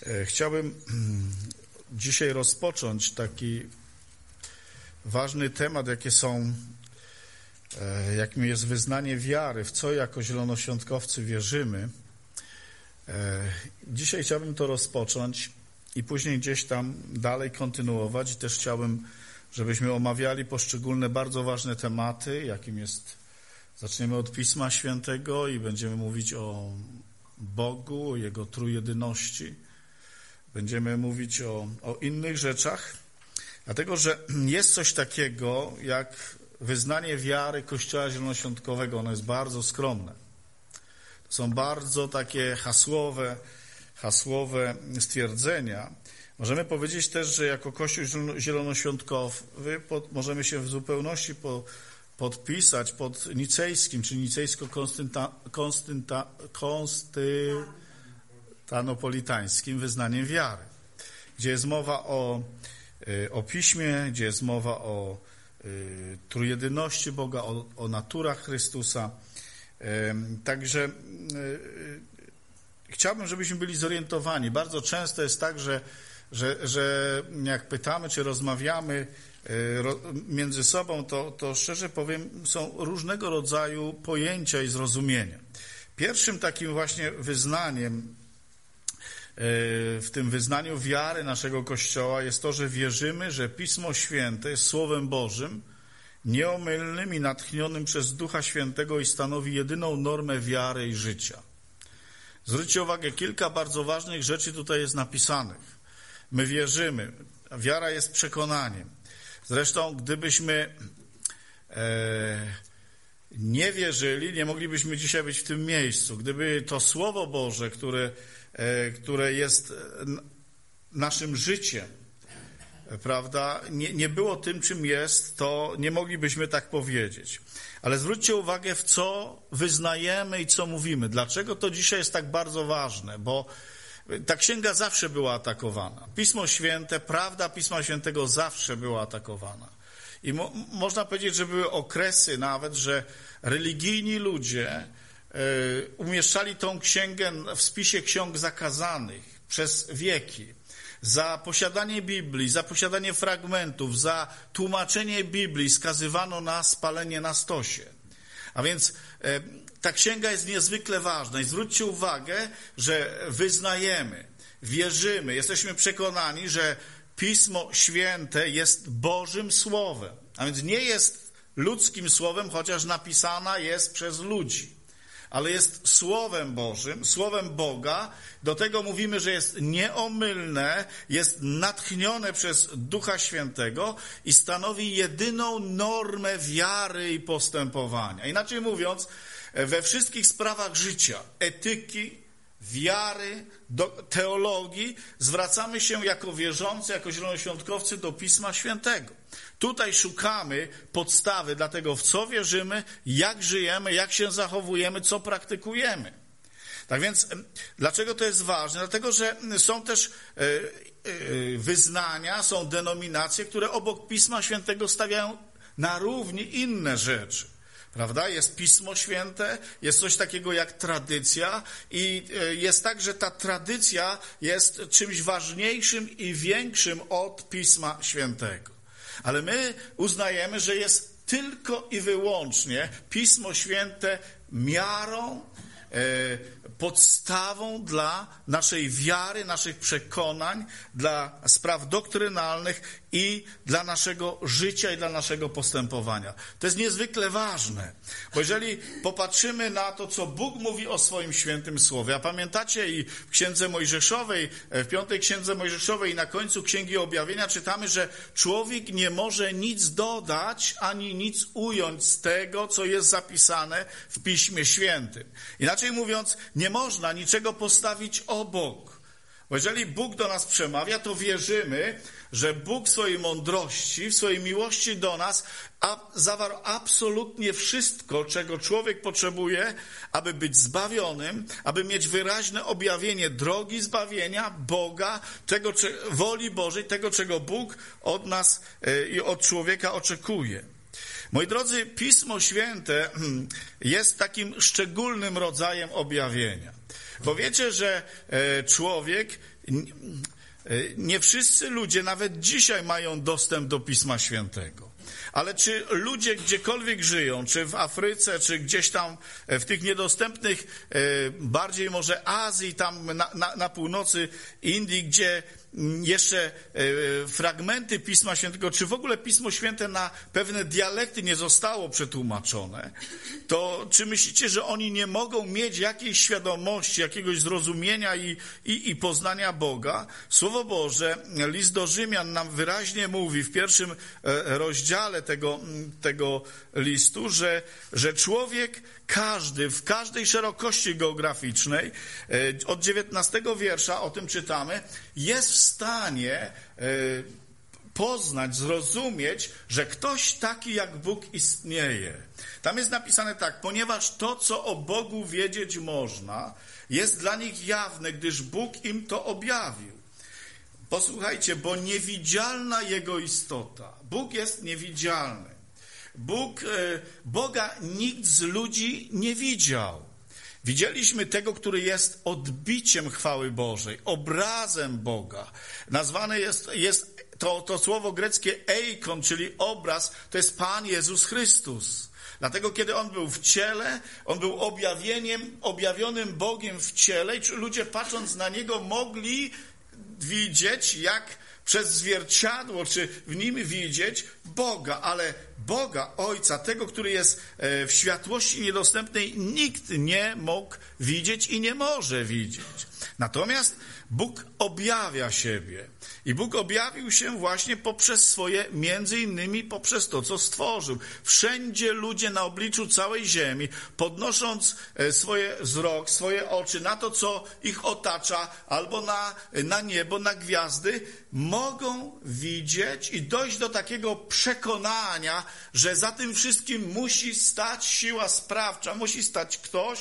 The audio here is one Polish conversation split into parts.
Chciałbym dzisiaj rozpocząć taki ważny temat, jakim jest wyznanie wiary, w co jako zielonoświątkowcy wierzymy. Dzisiaj chciałbym to rozpocząć i później gdzieś tam dalej kontynuować. I też chciałbym, żebyśmy omawiali poszczególne bardzo ważne tematy, zaczniemy od Pisma Świętego i będziemy mówić o Bogu, o Jego trójjedyności. Będziemy mówić o innych rzeczach, dlatego że jest coś takiego jak wyznanie wiary Kościoła Zielonoświątkowego. Ono jest bardzo skromne. To są bardzo takie hasłowe stwierdzenia. Możemy powiedzieć też, że jako Kościół Zielonoświątkowy możemy się w zupełności podpisać pod nicejskim, czy nicejsko-konstantanopolitańskim wyznaniem wiary, gdzie jest mowa o Piśmie, gdzie jest mowa o trójjedyności Boga, o naturach Chrystusa. Także chciałbym, żebyśmy byli zorientowani. Bardzo często jest tak, że jak pytamy, czy rozmawiamy między sobą, to szczerze powiem, są różnego rodzaju pojęcia i zrozumienia. Pierwszym takim właśnie wyznaniem, w tym wyznaniu wiary naszego Kościoła jest to, że wierzymy, że Pismo Święte jest Słowem Bożym, nieomylnym i natchnionym przez Ducha Świętego i stanowi jedyną normę wiary i życia. Zwróćcie uwagę, kilka bardzo ważnych rzeczy tutaj jest napisanych. My wierzymy, wiara jest przekonaniem. Zresztą, gdybyśmy nie wierzyli, nie moglibyśmy dzisiaj być w tym miejscu. Gdyby to Słowo Boże, które jest naszym życiem, prawda, nie było tym, czym jest, to nie moglibyśmy tak powiedzieć. Ale zwróćcie uwagę, w co wyznajemy i co mówimy. Dlaczego to dzisiaj jest tak bardzo ważne? Bo ta księga zawsze była atakowana. Pismo Święte, prawda Pisma Świętego zawsze była atakowana. I można powiedzieć, że były okresy nawet, że religijni ludzie umieszczali tą księgę w spisie ksiąg zakazanych przez wieki. Za posiadanie Biblii, za posiadanie fragmentów, za tłumaczenie Biblii skazywano na spalenie na stosie. A więc ta księga jest niezwykle ważna i zwróćcie uwagę, że wyznajemy, wierzymy, jesteśmy przekonani, że Pismo Święte jest Bożym Słowem, a więc nie jest ludzkim słowem, chociaż napisana jest przez ludzi, ale jest Słowem Bożym, Słowem Boga. Do tego mówimy, że jest nieomylne, jest natchnione przez Ducha Świętego i stanowi jedyną normę wiary i postępowania. Inaczej mówiąc, we wszystkich sprawach życia, etyki, wiary, teologii zwracamy się jako wierzący, jako zielonoświątkowcy do Pisma Świętego. Tutaj szukamy podstawy dla tego, w co wierzymy, jak żyjemy, jak się zachowujemy, co praktykujemy. Tak więc, dlaczego to jest ważne? Dlatego, że są też wyznania, są denominacje, które obok Pisma Świętego stawiają na równi inne rzeczy. Prawda? Jest Pismo Święte, jest coś takiego jak tradycja i jest tak, że ta tradycja jest czymś ważniejszym i większym od Pisma Świętego. Ale my uznajemy, że jest tylko i wyłącznie Pismo Święte miarą, podstawą dla naszej wiary, naszych przekonań, dla spraw doktrynalnych i dla naszego życia i dla naszego postępowania. To jest niezwykle ważne, bo jeżeli popatrzymy na to, co Bóg mówi o swoim świętym słowie, a pamiętacie i w Księdze Mojżeszowej, w 5. Księdze Mojżeszowej i na końcu Księgi Objawienia czytamy, że człowiek nie może nic dodać ani nic ująć z tego, co jest zapisane w Piśmie Świętym. Inaczej mówiąc, nie można niczego postawić obok. Bo jeżeli Bóg do nas przemawia, to wierzymy, że Bóg w swojej mądrości, w swojej miłości do nas zawarł absolutnie wszystko, czego człowiek potrzebuje, aby być zbawionym, aby mieć wyraźne objawienie drogi zbawienia, Boga, woli Bożej, tego, czego Bóg od nas i od człowieka oczekuje. Moi drodzy, Pismo Święte jest takim szczególnym rodzajem objawienia. Bo wiecie, że człowiek Nie wszyscy ludzie nawet dzisiaj mają dostęp do Pisma Świętego. Ale czy ludzie gdziekolwiek żyją, czy w Afryce, czy gdzieś tam w tych niedostępnych, bardziej może Azji, tam na północy Indii, gdzie jeszcze fragmenty Pisma Świętego, czy w ogóle Pismo Święte na pewne dialekty nie zostało przetłumaczone, to czy myślicie, że oni nie mogą mieć jakiejś świadomości, jakiegoś zrozumienia i poznania Boga? Słowo Boże, list do Rzymian nam wyraźnie mówi w pierwszym rozdziale tego listu, że człowiek każdy, w każdej szerokości geograficznej, od 19 wiersza o tym czytamy, jest w stanie poznać, zrozumieć, że ktoś taki jak Bóg istnieje. Tam jest napisane tak: ponieważ to, co o Bogu wiedzieć można, jest dla nich jawne, gdyż Bóg im to objawił. Posłuchajcie, bo niewidzialna Jego istota. Bóg jest niewidzialny. Boga nikt z ludzi nie widział. Widzieliśmy tego, który jest odbiciem chwały Bożej, obrazem Boga. Nazwane jest to słowo greckie eikon, czyli obraz, to jest Pan Jezus Chrystus. Dlatego, kiedy On był w ciele, On był objawionym Bogiem w ciele i ludzie, patrząc na Niego, mogli widzieć, jak przez zwierciadło, czy w nim widzieć Boga, ale Boga, Ojca, tego, który jest w światłości niedostępnej, nikt nie mógł widzieć i nie może widzieć. Natomiast Bóg objawia siebie. I Bóg objawił się właśnie poprzez między innymi poprzez to, co stworzył. Wszędzie ludzie na obliczu całej ziemi, podnosząc swoje wzrok, swoje oczy na to, co ich otacza, albo na niebo, na gwiazdy, mogą widzieć i dojść do takiego przekonania, że za tym wszystkim musi stać siła sprawcza, musi stać ktoś,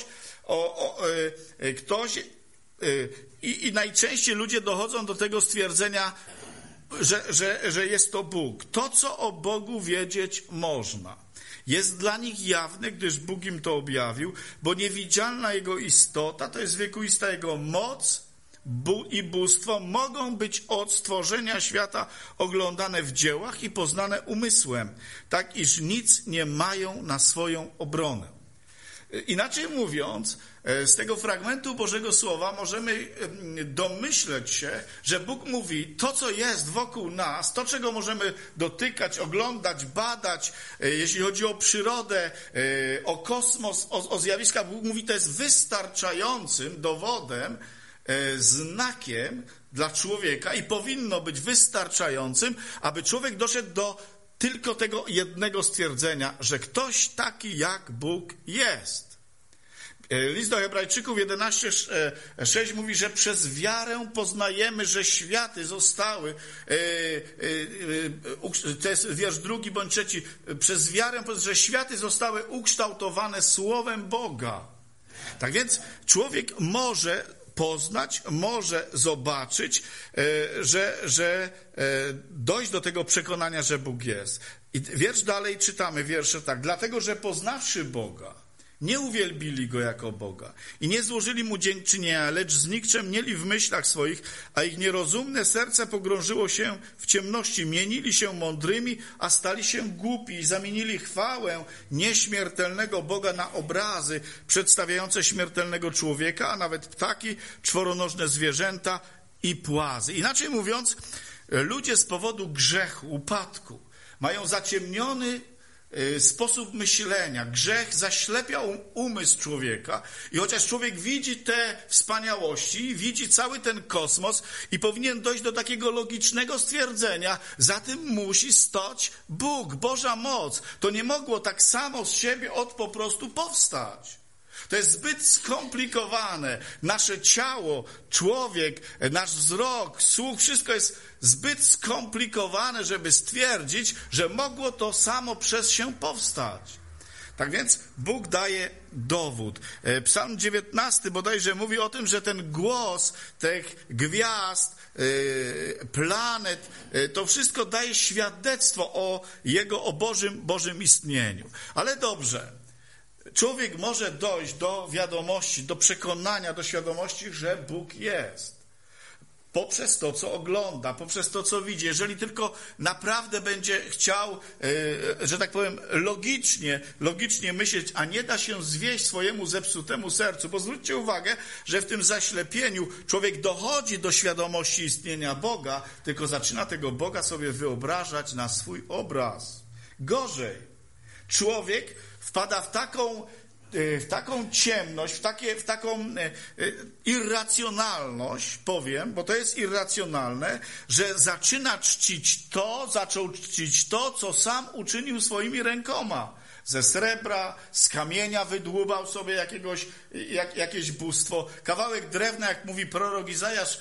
I najczęściej ludzie dochodzą do tego stwierdzenia, że jest to Bóg. To, co o Bogu wiedzieć można, jest dla nich jawne, gdyż Bóg im to objawił, bo niewidzialna Jego istota, to jest wiekuista Jego moc i bóstwo, mogą być od stworzenia świata oglądane w dziełach i poznane umysłem, tak iż nic nie mają na swoją obronę. Inaczej mówiąc, z tego fragmentu Bożego Słowa możemy domyśleć się, że Bóg mówi, to co jest wokół nas, to czego możemy dotykać, oglądać, badać, jeśli chodzi o przyrodę, o kosmos, o zjawiska, Bóg mówi, to jest wystarczającym dowodem, znakiem dla człowieka i powinno być wystarczającym, aby człowiek doszedł do tylko tego jednego stwierdzenia, że ktoś taki jak Bóg jest. List do Hebrajczyków 11:6 mówi, że przez wiarę poznajemy, że światy zostały, to jest wiersz 2 bądź 3, przez wiarę, że światy zostały ukształtowane słowem Boga. Tak więc człowiek może poznać, może zobaczyć, że dojść do tego przekonania, że Bóg jest. I wiersz dalej czytamy, wiersze tak. Dlatego, że poznawszy Boga, nie uwielbili Go jako Boga i nie złożyli Mu dziękczynienia, lecz znikczemnieli w myślach swoich, a ich nierozumne serce pogrążyło się w ciemności. Mienili się mądrymi, a stali się głupi i zamienili chwałę nieśmiertelnego Boga na obrazy przedstawiające śmiertelnego człowieka, a nawet ptaki, czworonożne zwierzęta i płazy. Inaczej mówiąc, ludzie z powodu grzechu, upadku mają zaciemniony sposób myślenia. Grzech zaślepiał umysł człowieka i chociaż człowiek widzi te wspaniałości, widzi cały ten kosmos i powinien dojść do takiego logicznego stwierdzenia, za tym musi stać Bóg, Boża moc. To nie mogło tak samo z siebie po prostu powstać. To jest zbyt skomplikowane. Nasze ciało, człowiek, nasz wzrok, słuch, wszystko jest zbyt skomplikowane, żeby stwierdzić, że mogło to samo przez się powstać. Tak więc Bóg daje dowód. Psalm 19 bodajże mówi o tym, że ten głos tych gwiazd, planet, to wszystko daje świadectwo o Bożym istnieniu. Ale dobrze. Człowiek może dojść do wiadomości, do przekonania, do świadomości, że Bóg jest. poprzez to, co ogląda, poprzez to, co widzi. Jeżeli tylko naprawdę będzie chciał, że tak powiem, logicznie myśleć, a nie da się zwieść swojemu zepsutemu sercu. Bo zwróćcie uwagę, że w tym zaślepieniu człowiek dochodzi do świadomości istnienia Boga, tylko zaczyna tego Boga sobie wyobrażać na swój obraz. Gorzej, człowiek wpada w taką ciemność, w taką irracjonalność, powiem, bo to jest irracjonalne, że zaczął czcić to, co sam uczynił swoimi rękoma. Ze srebra, z kamienia wydłubał sobie jakieś bóstwo. Kawałek drewna, jak mówi prorok Izajasz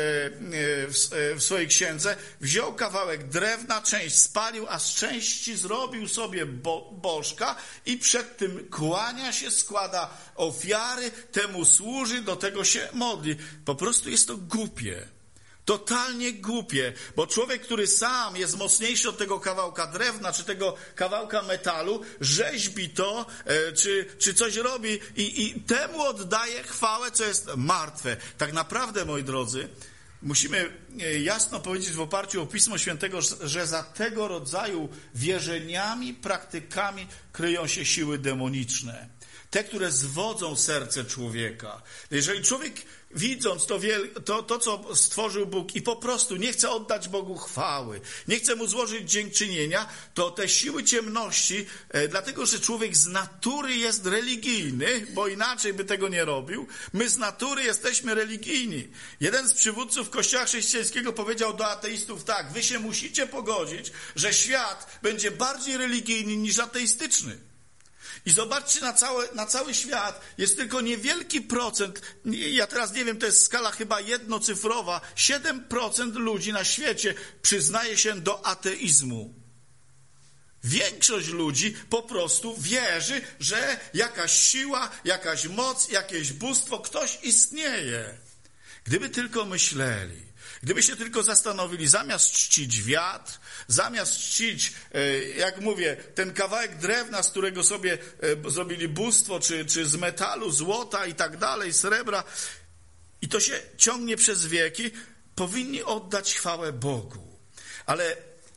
w swojej księdze, wziął kawałek drewna, część spalił, a z części zrobił sobie bożka i przed tym kłania się, składa ofiary, temu służy, do tego się modli. Po prostu jest to głupie. Totalnie głupie, bo człowiek, który sam jest mocniejszy od tego kawałka drewna, czy tego kawałka metalu, rzeźbi to, czy coś robi i temu oddaje chwałę, co jest martwe. Tak naprawdę, moi drodzy, musimy jasno powiedzieć w oparciu o Pismo Świętego, że za tego rodzaju wierzeniami, praktykami kryją się siły demoniczne. Te, które zwodzą serce człowieka. Jeżeli człowiek, widząc to, co stworzył Bóg i po prostu nie chce oddać Bogu chwały, nie chce Mu złożyć dziękczynienia, to te siły ciemności, dlatego że człowiek z natury jest religijny, bo inaczej by tego nie robił, my z natury jesteśmy religijni. Jeden z przywódców Kościoła chrześcijańskiego powiedział do ateistów tak: wy się musicie pogodzić, że świat będzie bardziej religijny niż ateistyczny. I zobaczcie, na cały świat jest tylko niewielki procent, ja teraz nie wiem, to jest skala chyba jednocyfrowa, 7% ludzi na świecie przyznaje się do ateizmu. Większość ludzi po prostu wierzy, że jakaś siła, jakaś moc, jakieś bóstwo, ktoś istnieje. Gdyby tylko myśleli, gdyby się tylko zastanowili, zamiast czcić wiatr, zamiast czcić, jak mówię, ten kawałek drewna, z którego sobie zrobili bóstwo, czy z metalu, złota i tak dalej, srebra, i to się ciągnie przez wieki, powinni oddać chwałę Bogu. Ale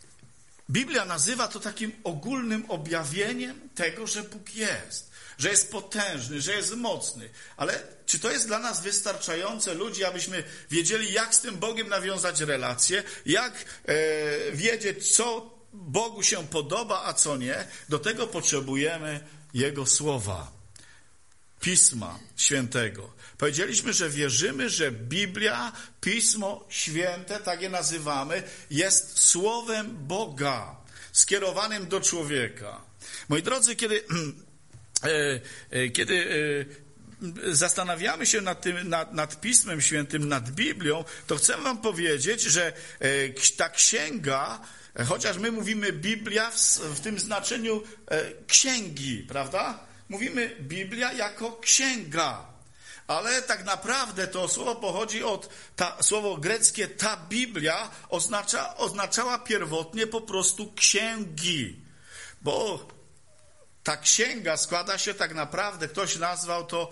Biblia nazywa to takim ogólnym objawieniem tego, że Bóg jest, że jest potężny, że jest mocny. Ale czy to jest dla nas wystarczające, ludzi, abyśmy wiedzieli, jak z tym Bogiem nawiązać relacje, jak wiedzieć, co Bogu się podoba, a co nie? Do tego potrzebujemy Jego Słowa, Pisma Świętego. Powiedzieliśmy, że wierzymy, że Biblia, Pismo Święte, tak je nazywamy, jest Słowem Boga, skierowanym do człowieka. Moi drodzy, kiedy zastanawiamy się nad Pismem Świętym, nad Biblią, to chcę wam powiedzieć, że ta księga, chociaż my mówimy Biblia w tym znaczeniu księgi, prawda? Mówimy Biblia jako księga, ale tak naprawdę to słowo pochodzi słowo greckie ta Biblia oznaczała pierwotnie po prostu księgi, bo ta księga składa się tak naprawdę, ktoś nazwał to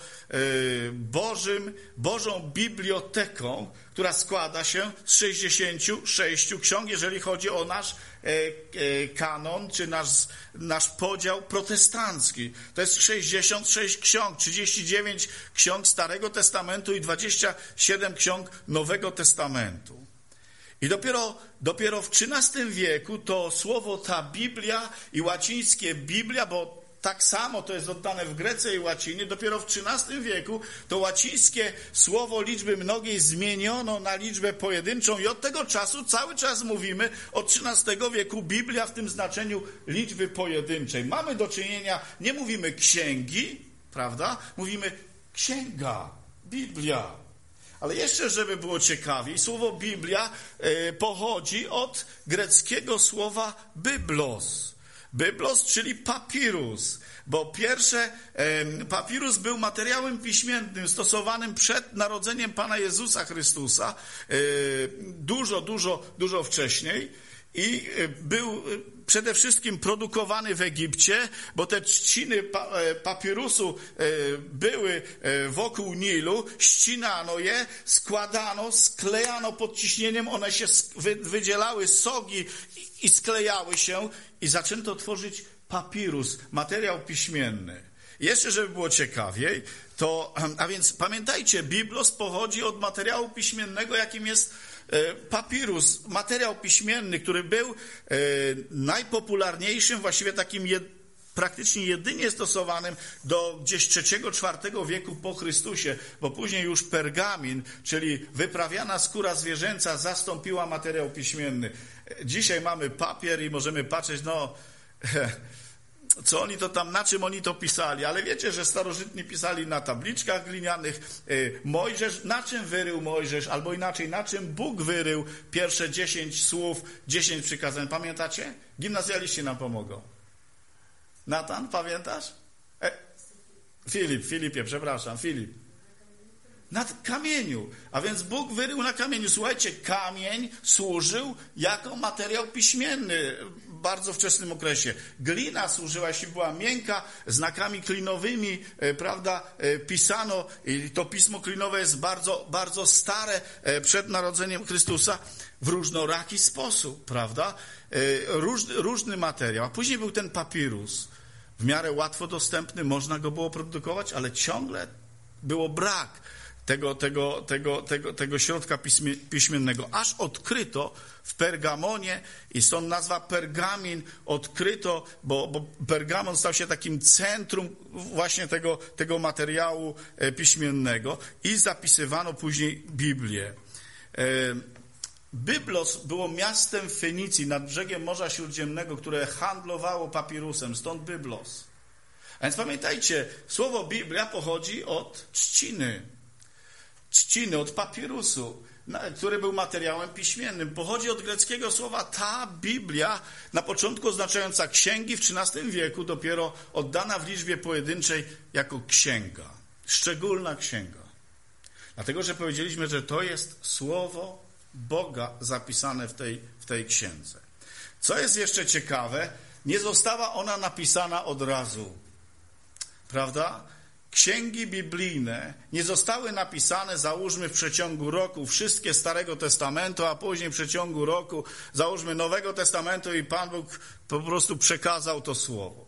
Bożą biblioteką, która składa się z 66 ksiąg, jeżeli chodzi o nasz kanon, czy nasz podział protestancki. To jest 66 ksiąg, 39 ksiąg Starego Testamentu i 27 ksiąg Nowego Testamentu. I dopiero w XIII wieku to słowo ta Biblia i łacińskie Biblia, bo tak samo to jest oddane w Grece i łacinie, dopiero w XIII wieku to łacińskie słowo liczby mnogiej zmieniono na liczbę pojedynczą i od tego czasu cały czas mówimy od XIII wieku Biblia w tym znaczeniu liczby pojedynczej. Mamy do czynienia, nie mówimy księgi, prawda? Mówimy księga, Biblia. Ale jeszcze, żeby było ciekawiej, słowo Biblia pochodzi od greckiego słowa byblos. Byblos, czyli papirus, bo papirus był materiałem piśmiennym stosowanym przed narodzeniem Pana Jezusa Chrystusa, dużo wcześniej. i był przede wszystkim produkowany w Egipcie, bo te trzciny papirusu były wokół Nilu, ścinano je, składano, sklejano pod ciśnieniem, one się wydzielały sogi i sklejały się i zaczęto tworzyć papirus, materiał piśmienny. Jeszcze, żeby było ciekawiej, a więc pamiętajcie, biblos pochodzi od materiału piśmiennego, jakim jest papirus, materiał piśmienny, który był najpopularniejszym, właściwie takim praktycznie jedynie stosowanym do gdzieś III-IV wieku po Chrystusie, bo później już pergamin, czyli wyprawiana skóra zwierzęca zastąpiła materiał piśmienny. Dzisiaj mamy papier i możemy patrzeć, co oni to tam, na czym oni to pisali, ale wiecie, że starożytni pisali na tabliczkach glinianych. Mojżesz, na czym wyrył Mojżesz, albo inaczej, na czym Bóg wyrył pierwsze 10 słów, 10 przykazań. Pamiętacie? Gimnazjaliści nam pomogą. Natan, pamiętasz? Filip. Na kamieniu. A więc Bóg wyrył na kamieniu. Słuchajcie, kamień służył jako materiał piśmienny w bardzo wczesnym okresie. Glina służyła, jeśli była miękka, znakami klinowymi, prawda, pisano. I to pismo klinowe jest bardzo, bardzo stare, przed narodzeniem Chrystusa, w różnoraki sposób, prawda? Różny materiał. A później był ten papirus. W miarę łatwo dostępny, można go było produkować, ale ciągle było brak tego środka piśmiennego. Aż odkryto w Pergamonie, i stąd nazwa pergamin, odkryto, bo Pergamon stał się takim centrum właśnie tego materiału piśmiennego i zapisywano później Biblię. Byblos było miastem w Fenicji nad brzegiem Morza Śródziemnego, które handlowało papirusem, stąd Byblos. A więc pamiętajcie, słowo Biblia pochodzi od trzciny, od papirusu, który był materiałem piśmiennym. Pochodzi od greckiego słowa ta Biblia, na początku oznaczająca księgi, w XIII wieku dopiero oddana w liczbie pojedynczej jako księga. Szczególna księga. Dlatego, że powiedzieliśmy, że to jest słowo Boga zapisane w tej księdze. Co jest jeszcze ciekawe, nie została ona napisana od razu. Prawda? Księgi biblijne nie zostały napisane, załóżmy, w przeciągu roku, wszystkie Starego Testamentu, a później w przeciągu roku, załóżmy, Nowego Testamentu i Pan Bóg po prostu przekazał to słowo.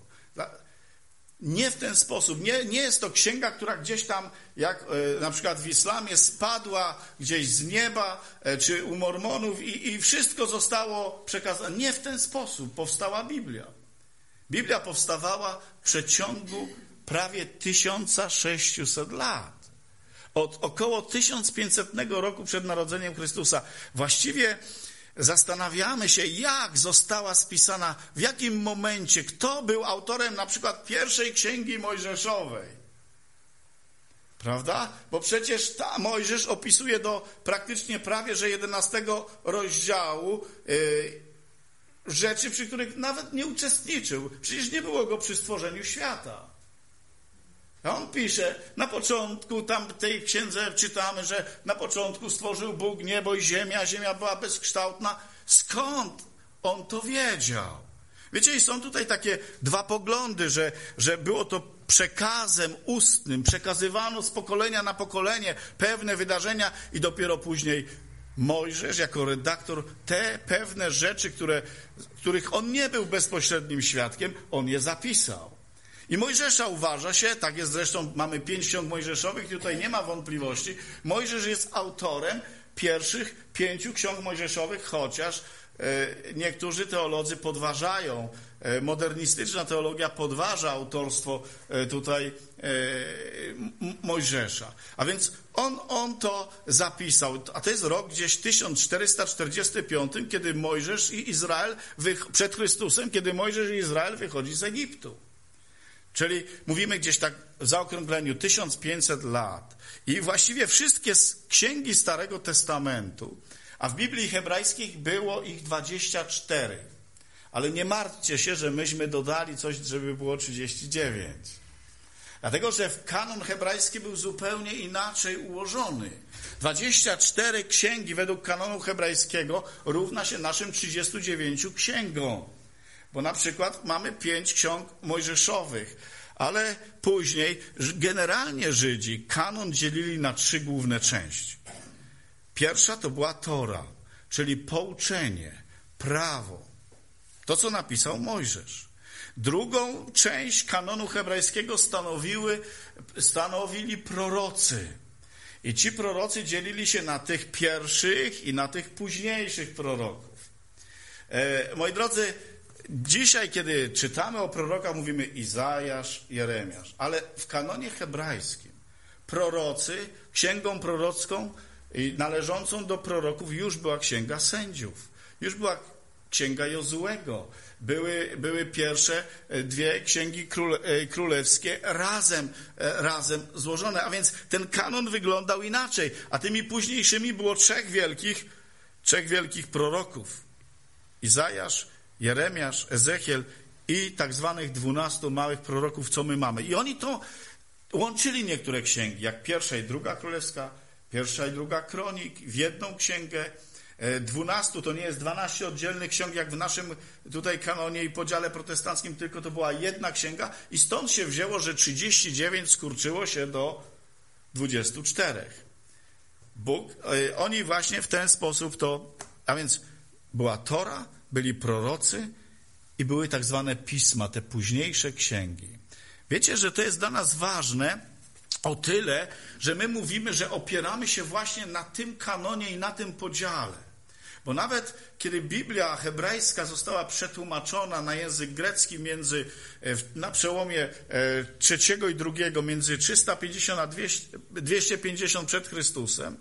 Nie w ten sposób. Nie jest to księga, która gdzieś tam, jak na przykład w islamie, spadła gdzieś z nieba, czy u Mormonów i wszystko zostało przekazane. Nie w ten sposób powstała Biblia. Biblia powstawała w przeciągu prawie 1600 lat. Od około 1500 roku przed narodzeniem Chrystusa. Właściwie zastanawiamy się, jak została spisana, w jakim momencie, kto był autorem na przykład pierwszej księgi mojżeszowej. Prawda? Bo przecież Mojżesz opisuje do praktycznie prawie, że 11 rozdziału rzeczy, przy których nawet nie uczestniczył. Przecież nie było go przy stworzeniu świata. A on pisze, na początku, tam w tej księdze czytamy, że na początku stworzył Bóg niebo i ziemię, a ziemia była bezkształtna. Skąd on to wiedział? Wiecie, i są tutaj takie dwa poglądy, że było to przekazem ustnym, przekazywano z pokolenia na pokolenie pewne wydarzenia i dopiero później Mojżesz jako redaktor te pewne rzeczy, których on nie był bezpośrednim świadkiem, on je zapisał. I Mojżesza uważa się, tak jest zresztą, mamy 5 ksiąg mojżeszowych, tutaj nie ma wątpliwości, Mojżesz jest autorem pierwszych 5 ksiąg mojżeszowych, chociaż niektórzy teolodzy podważają, modernistyczna teologia podważa autorstwo tutaj Mojżesza. A więc on to zapisał, a to jest rok gdzieś 1445, kiedy Mojżesz i Izrael, przed Chrystusem, kiedy Mojżesz i Izrael wychodzi z Egiptu. Czyli mówimy gdzieś tak w zaokrągleniu 1500 lat. I właściwie wszystkie księgi Starego Testamentu, a w Biblii hebrajskich było ich 24. Ale nie martwcie się, że myśmy dodali coś, żeby było 39. Dlatego, że kanon hebrajski był zupełnie inaczej ułożony. 24 księgi według kanonu hebrajskiego równa się naszym 39 księgom. Bo na przykład mamy 5 ksiąg mojżeszowych, ale później generalnie Żydzi kanon dzielili na 3 główne części. Pierwsza to była Tora, czyli pouczenie, prawo, to co napisał Mojżesz. Drugą część kanonu hebrajskiego stanowili prorocy. I ci prorocy dzielili się na tych pierwszych i na tych późniejszych proroków. Moi drodzy, dzisiaj, kiedy czytamy o prorokach, mówimy Izajasz, Jeremiasz, ale w kanonie hebrajskim prorocy, księgą prorocką należącą do proroków już była księga sędziów, już była księga Jozuego, były pierwsze 2 księgi królewskie razem złożone, a więc ten kanon wyglądał inaczej, a tymi późniejszymi było 3 wielkich proroków. Izajasz, Jeremiasz, Ezechiel i tak zwanych 12 małych proroków, co my mamy. I oni to łączyli niektóre księgi, jak 1 i 2 królewska, 1 i 2 kronik w jedną księgę. 12 to nie jest 12 oddzielnych ksiąg, jak w naszym tutaj kanonie i podziale protestanckim, tylko to była jedna księga i stąd się wzięło, że 39 skurczyło się do 24. Oni właśnie w ten sposób a więc była Tora, byli prorocy i były tak zwane pisma, te późniejsze księgi. Wiecie, że to jest dla nas ważne o tyle, że my mówimy, że opieramy się właśnie na tym kanonie i na tym podziale. Bo nawet kiedy Biblia hebrajska została przetłumaczona na język grecki na przełomie III i II, między 350 a 250 przed Chrystusem,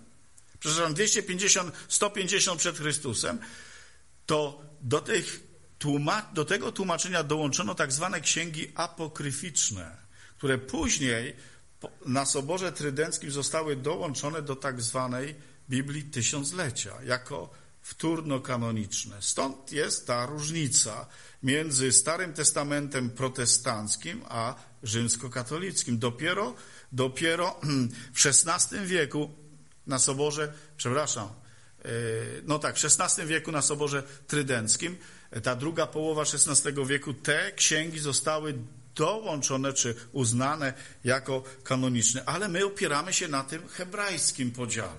150 przed Chrystusem, to do tego tłumaczenia dołączono tak zwane księgi apokryficzne, które później na Soborze Trydenckim zostały dołączone do tak zwanej Biblii Tysiąclecia, jako wtórno-kanoniczne. Stąd jest ta różnica między Starym Testamentem protestanckim a rzymskokatolickim. Dopiero w XVI wieku na Soborze, w XVI wieku na Soborze Trydenckim, ta druga połowa XVI wieku, te księgi zostały dołączone czy uznane jako kanoniczne. Ale my opieramy się na tym hebrajskim podziale,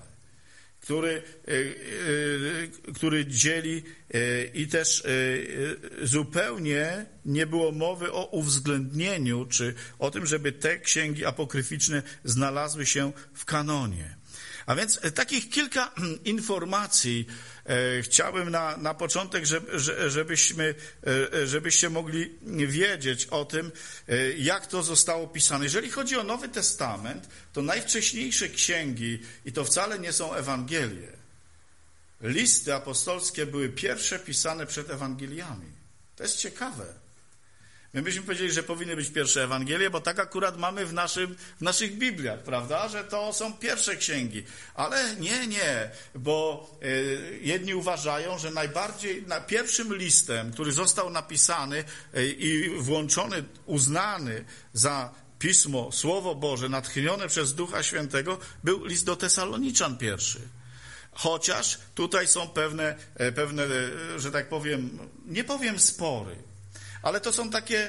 który dzieli i też zupełnie nie było mowy o uwzględnieniu, czy o tym, żeby te księgi apokryficzne znalazły się w kanonie. A więc takich kilka informacji chciałbym na początek, żebyście mogli wiedzieć o tym, jak to zostało pisane. Jeżeli chodzi o Nowy Testament, to najwcześniejsze księgi, i to wcale nie są Ewangelie, listy apostolskie były pierwsze pisane przed Ewangeliami. To jest ciekawe. My byśmy powiedzieli, że powinny być pierwsze Ewangelie, bo tak akurat mamy w naszych Bibliach, prawda, że to są pierwsze księgi. Ale nie, bo jedni uważają, że pierwszym listem, który został napisany i włączony, uznany za Pismo, Słowo Boże, natchnione przez Ducha Świętego, był list do Tesaloniczan pierwszy. Chociaż tutaj są pewne, że tak powiem, nie powiem spory, ale to są takie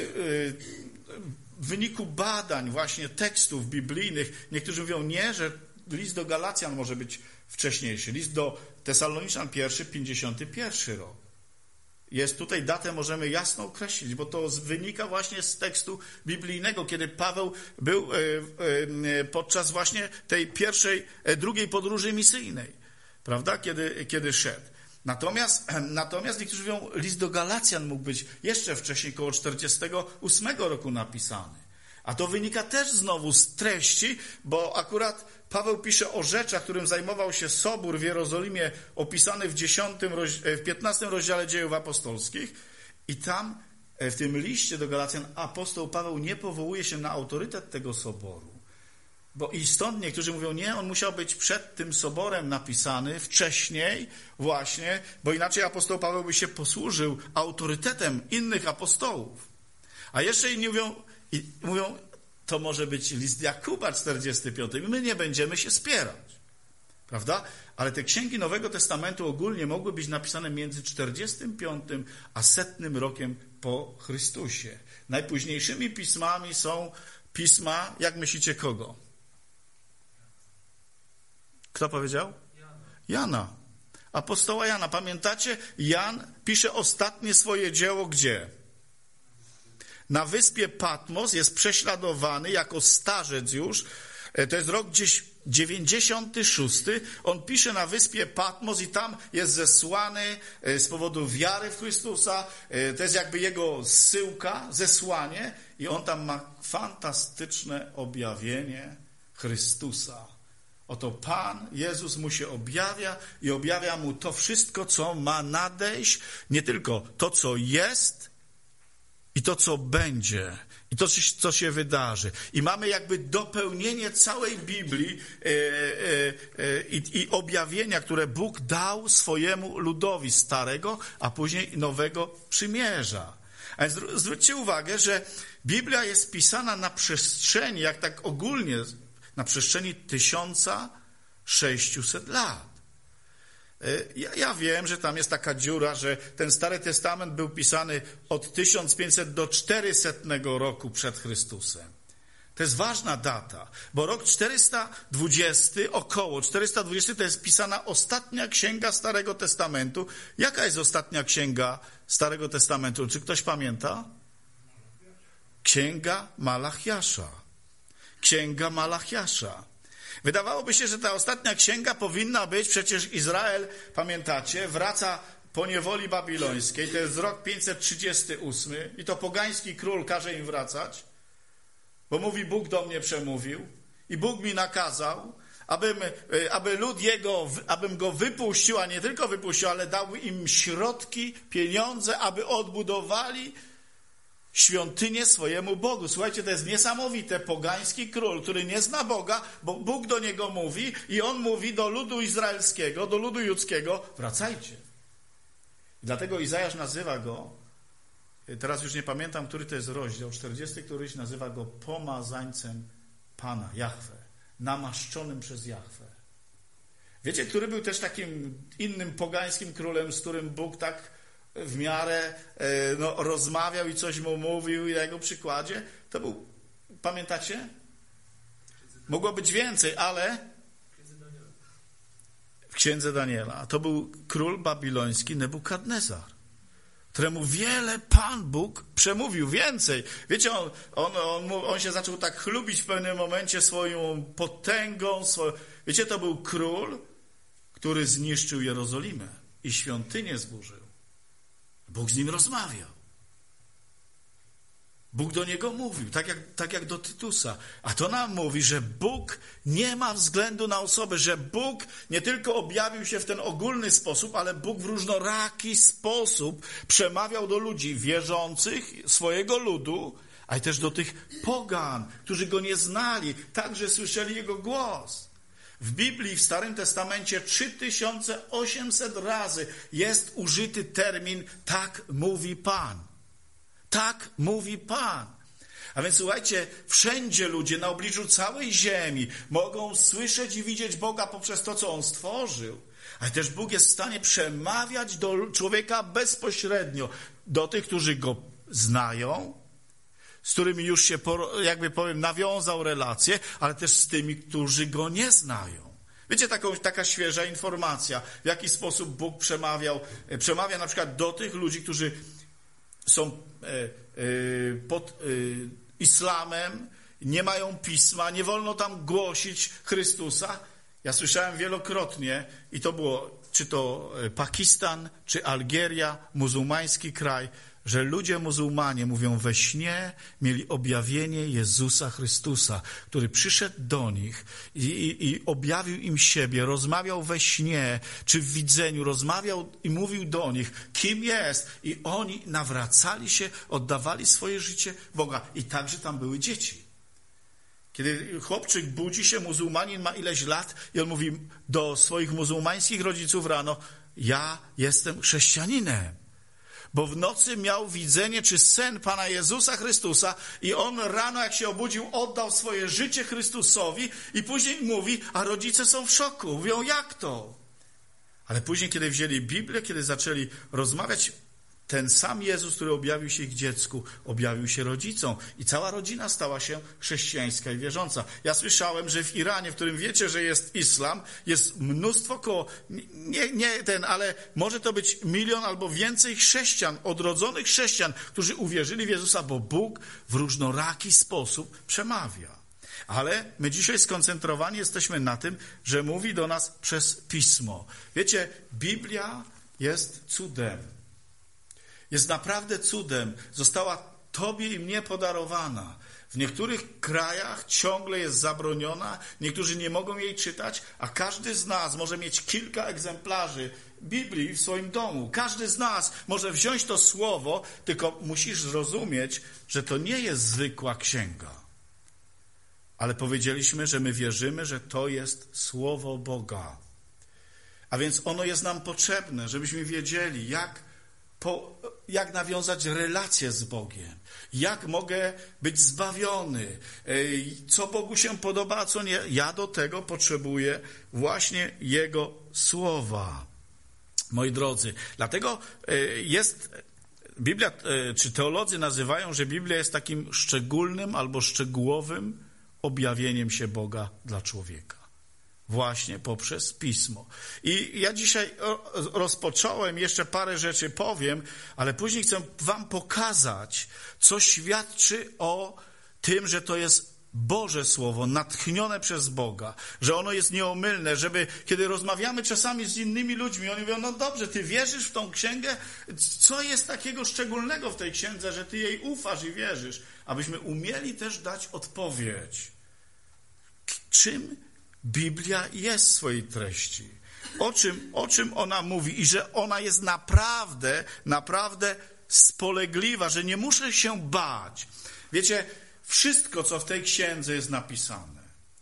w wyniku badań właśnie tekstów biblijnych. Niektórzy mówią nie, że list do Galacjan może być wcześniejszy. List do Tesaloniczan pierwszy, 51 rok. Jest tutaj datę, możemy jasno określić, bo to wynika właśnie z tekstu biblijnego, kiedy Paweł był podczas właśnie tej drugiej podróży misyjnej, prawda, kiedy szedł. Natomiast niektórzy mówią, list do Galacjan mógł być jeszcze wcześniej, koło 48 roku napisany. A to wynika też znowu z treści, bo akurat Paweł pisze o rzeczach, którym zajmował się Sobór w Jerozolimie, opisany w 15 rozdziale Dziejów Apostolskich. I tam, w tym liście do Galacjan, apostoł Paweł nie powołuje się na autorytet tego Soboru. I stąd niektórzy mówią, nie, on musiał być przed tym soborem napisany, wcześniej właśnie, bo inaczej apostoł Paweł by się posłużył autorytetem innych apostołów. A jeszcze inni mówią, to może być list Jakuba 45. My nie będziemy się spierać. Prawda? Ale te księgi Nowego Testamentu ogólnie mogły być napisane między 45 a 100 rokiem po Chrystusie. Najpóźniejszymi pismami są pisma, jak myślicie, kogo? Kto powiedział? Jana. Apostoła Jana. Pamiętacie? Jan pisze ostatnie swoje dzieło gdzie? Na wyspie Patmos, jest prześladowany jako starzec już. To jest rok gdzieś 96. On pisze na wyspie Patmos i tam jest zesłany z powodu wiary w Chrystusa. To jest jakby jego zsyłka, zesłanie i on tam ma fantastyczne objawienie Chrystusa. Oto Pan Jezus mu się objawia i objawia mu to wszystko, co ma nadejść, nie tylko to, co jest i to, co będzie. I to, co się wydarzy. I mamy jakby dopełnienie całej Biblii i objawienia, które Bóg dał swojemu ludowi starego, a później nowego przymierza. A więc zwróćcie uwagę, że Biblia jest pisana na przestrzeni, jak tak ogólnie, na przestrzeni 1600 lat. Ja wiem, że tam jest taka dziura, że ten Stary Testament był pisany od 1500 do 400 roku przed Chrystusem. To jest ważna data, bo rok 420, około 420 to jest pisana ostatnia księga Starego Testamentu. Jaka jest ostatnia księga Starego Testamentu? Czy ktoś pamięta? Księga Malachiasza. Księga Malachiasza. Wydawałoby się, że ta ostatnia księga powinna być, przecież Izrael, pamiętacie, wraca po niewoli babilońskiej, to jest rok 538 i to pogański król każe im wracać, bo mówi, Bóg do mnie przemówił i Bóg mi nakazał, aby lud jego, abym go wypuścił, a nie tylko wypuścił, ale dał im środki, pieniądze, aby odbudowali świątynię swojemu Bogu. Słuchajcie, to jest niesamowite. Pogański król, który nie zna Boga, bo Bóg do niego mówi i on mówi do ludu izraelskiego, do ludu judzkiego, wracajcie. I dlatego Izajasz nazywa go, teraz już nie pamiętam, który to jest rozdział, 40 któryś, nazywa go pomazańcem Pana, Jahwe, namaszczonym przez Jahwe. Wiecie, który był też takim innym pogańskim królem, z którym Bóg tak w miarę rozmawiał i coś mu mówił i na jego przykładzie? To był, pamiętacie? Mogło być więcej, ale w Księdze Daniela. To był król babiloński Nebukadnezar, któremu wiele Pan Bóg przemówił, więcej. Wiecie, on się zaczął tak chlubić w pewnym momencie swoją potęgą. Wiecie, to był król, który zniszczył Jerozolimę i świątynię zburzył. Bóg z nim rozmawiał. Bóg do niego mówił, tak jak do Tytusa. A to nam mówi, że Bóg nie ma względu na osobę, że Bóg nie tylko objawił się w ten ogólny sposób, ale Bóg w różnoraki sposób przemawiał do ludzi wierzących, swojego ludu, ale też do tych pogan, którzy go nie znali, także słyszeli jego głos. W Biblii, w Starym Testamencie 3800 razy jest użyty termin tak mówi Pan. Tak mówi Pan. A więc słuchajcie, wszędzie ludzie na obliczu całej ziemi mogą słyszeć i widzieć Boga poprzez to, co On stworzył. Ale też Bóg jest w stanie przemawiać do człowieka bezpośrednio, do tych, którzy Go znają, z którymi już się, jakby powiem, nawiązał relacje, ale też z tymi, którzy Go nie znają. Wiecie, taka świeża informacja, w jaki sposób Bóg przemawia na przykład do tych ludzi, którzy są pod islamem, nie mają pisma, nie wolno tam głosić Chrystusa. Ja słyszałem wielokrotnie, i to było czy to Pakistan, czy Algieria, muzułmański kraj, że ludzie muzułmanie mówią, we śnie mieli objawienie Jezusa Chrystusa, który przyszedł do nich i objawił im siebie, rozmawiał we śnie, czy w widzeniu, rozmawiał i mówił do nich, kim jest. I oni nawracali się, oddawali swoje życie Boga. I także tam były dzieci. Kiedy chłopczyk budzi się, muzułmanin ma ileś lat i on mówi do swoich muzułmańskich rodziców rano, ja jestem chrześcijaninem. bo w nocy miał widzenie czy sen Pana Jezusa Chrystusa i on rano, jak się obudził, oddał swoje życie Chrystusowi i później mówi, a rodzice są w szoku. Mówią, jak to? Ale później, kiedy wzięli Biblię, kiedy zaczęli rozmawiać, ten sam Jezus, który objawił się ich dziecku, objawił się rodzicom i cała rodzina stała się chrześcijańska i wierząca. Ja słyszałem, że w Iranie, w którym wiecie, że jest islam, jest mnóstwo ale może to być 1 milion albo więcej chrześcijan, odrodzonych chrześcijan, którzy uwierzyli w Jezusa, bo Bóg w różnoraki sposób przemawia. Ale my dzisiaj skoncentrowani jesteśmy na tym, że mówi do nas przez Pismo. Wiecie, Biblia jest cudem. Jest naprawdę cudem. Została Tobie i mnie podarowana. W niektórych krajach ciągle jest zabroniona, niektórzy nie mogą jej czytać, a każdy z nas może mieć kilka egzemplarzy Biblii w swoim domu. Każdy z nas może wziąć to słowo, tylko musisz zrozumieć, że to nie jest zwykła księga. Ale powiedzieliśmy, że my wierzymy, że to jest Słowo Boga. A więc ono jest nam potrzebne, żebyśmy wiedzieli, jak nawiązać relację z Bogiem, jak mogę być zbawiony, co Bogu się podoba, a co nie. Ja do tego potrzebuję właśnie Jego Słowa. Moi drodzy, dlatego Biblia, czy teolodzy nazywają, że Biblia jest takim szczególnym albo szczegółowym objawieniem się Boga dla człowieka. Właśnie poprzez Pismo. I ja dzisiaj rozpocząłem, jeszcze parę rzeczy powiem, ale później chcę wam pokazać, co świadczy o tym, że to jest Boże Słowo, natchnione przez Boga, że ono jest nieomylne, żeby, kiedy rozmawiamy czasami z innymi ludźmi, oni mówią, no dobrze, ty wierzysz w tą księgę? Co jest takiego szczególnego w tej księdze, że ty jej ufasz i wierzysz? Abyśmy umieli też dać odpowiedź. Czym Biblia jest w swojej treści? O czym ona mówi? I że ona jest naprawdę spolegliwa, że nie muszę się bać. Wiecie, wszystko, co w tej księdze jest napisane.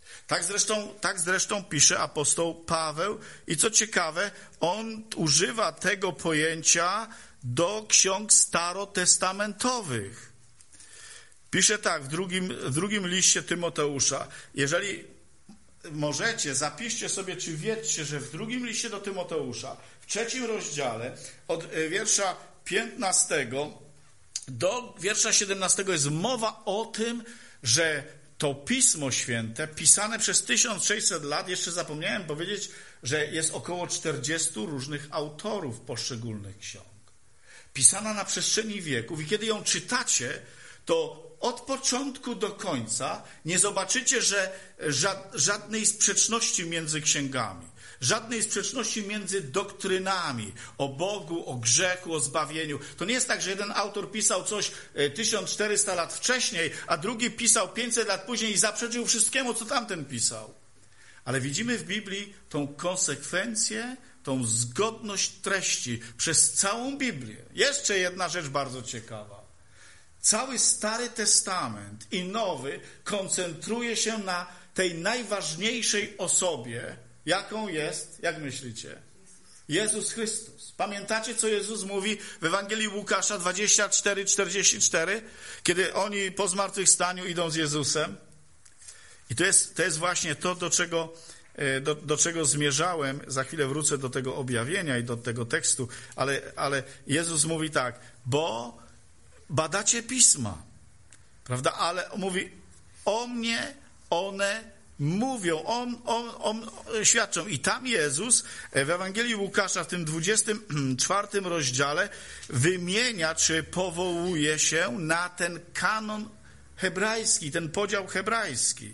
Tak zresztą pisze apostoł Paweł i co ciekawe, on używa tego pojęcia do ksiąg starotestamentowych. Pisze tak w drugim liście Tymoteusza. Jeżeli możecie, zapiszcie sobie, czy wiecie, że w drugim liście do Tymoteusza, w 3 rozdziale, od wiersza 15 do wiersza 17 jest mowa o tym, że to Pismo Święte, pisane przez 1600 lat, jeszcze zapomniałem powiedzieć, że jest około 40 różnych autorów poszczególnych ksiąg. Pisana na przestrzeni wieków i kiedy ją czytacie, to od początku do końca nie zobaczycie, że żadnej sprzeczności między księgami, żadnej sprzeczności między doktrynami o Bogu, o grzechu, o zbawieniu. To nie jest tak, że jeden autor pisał coś 1400 lat wcześniej, a drugi pisał 500 lat później i zaprzeczył wszystkiemu, co tamten pisał. Ale widzimy w Biblii tą konsekwencję, tą zgodność treści przez całą Biblię. Jeszcze jedna rzecz bardzo ciekawa. Cały Stary Testament i Nowy koncentruje się na tej najważniejszej osobie, jaką jest, jak myślicie? Jezus Chrystus. Pamiętacie, co Jezus mówi w Ewangelii Łukasza 24:44? Kiedy oni po zmartwychwstaniu idą z Jezusem. I to jest właśnie to, do czego zmierzałem. Za chwilę wrócę do tego objawienia i do tego tekstu. Ale Jezus mówi tak, bo badacie Pisma, prawda? Ale mówi, o mnie one mówią, świadczą. I tam Jezus w Ewangelii Łukasza w tym 24 rozdziale wymienia, czy powołuje się na ten kanon hebrajski, ten podział hebrajski.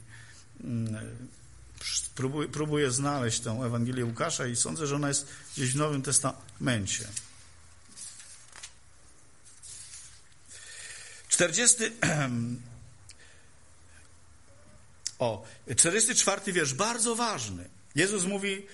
Próbuję znaleźć tę Ewangelię Łukasza i sądzę, że ona jest gdzieś w Nowym Testamencie. 44 wiersz, bardzo ważny. Jezus mówi,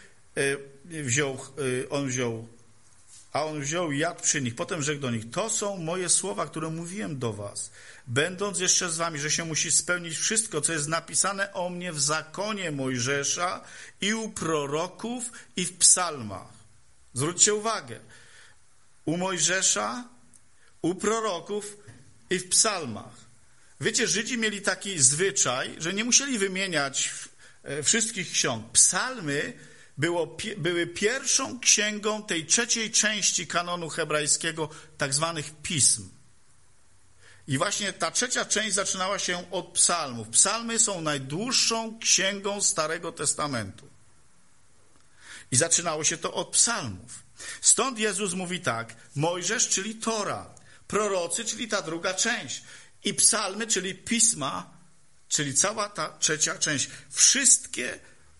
on wziął i jadł przy nich. Potem rzekł do nich, to są moje słowa, które mówiłem do was, będąc jeszcze z wami, że się musi spełnić wszystko, co jest napisane o mnie w zakonie Mojżesza i u proroków i w psalmach. Zwróćcie uwagę, u Mojżesza u proroków i w psalmach. Wiecie, Żydzi mieli taki zwyczaj, że nie musieli wymieniać wszystkich ksiąg. Psalmy były pierwszą księgą tej trzeciej części kanonu hebrajskiego, tak zwanych pism. I właśnie ta trzecia część zaczynała się od psalmów. Psalmy są najdłuższą księgą Starego Testamentu. I zaczynało się to od psalmów. Stąd Jezus mówi tak: Mojżesz, czyli Tora, prorocy, czyli ta druga część, i psalmy, czyli pisma, czyli cała ta trzecia część. Wszystkie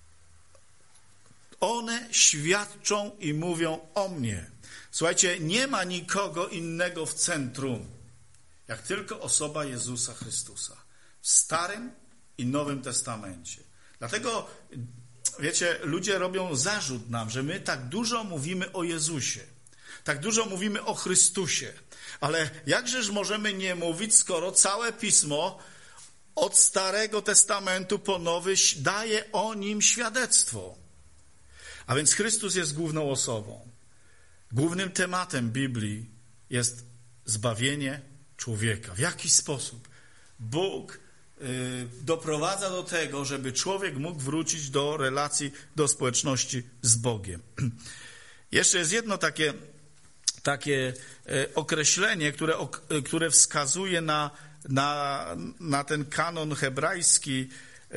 one świadczą i mówią o mnie. Słuchajcie, nie ma nikogo innego w centrum, jak tylko osoba Jezusa Chrystusa w Starym i Nowym Testamencie. Dlatego, wiecie, ludzie robią zarzut nam, że my tak dużo mówimy o Jezusie, tak dużo mówimy o Chrystusie, ale jakżeż możemy nie mówić, skoro całe Pismo od Starego Testamentu po Nowy daje o Nim świadectwo. A więc Chrystus jest główną osobą. Głównym tematem Biblii jest zbawienie człowieka. W jaki sposób Bóg doprowadza do tego, żeby człowiek mógł wrócić do relacji, do społeczności z Bogiem. Jeszcze jest jedno takie określenie, które wskazuje na ten kanon hebrajski.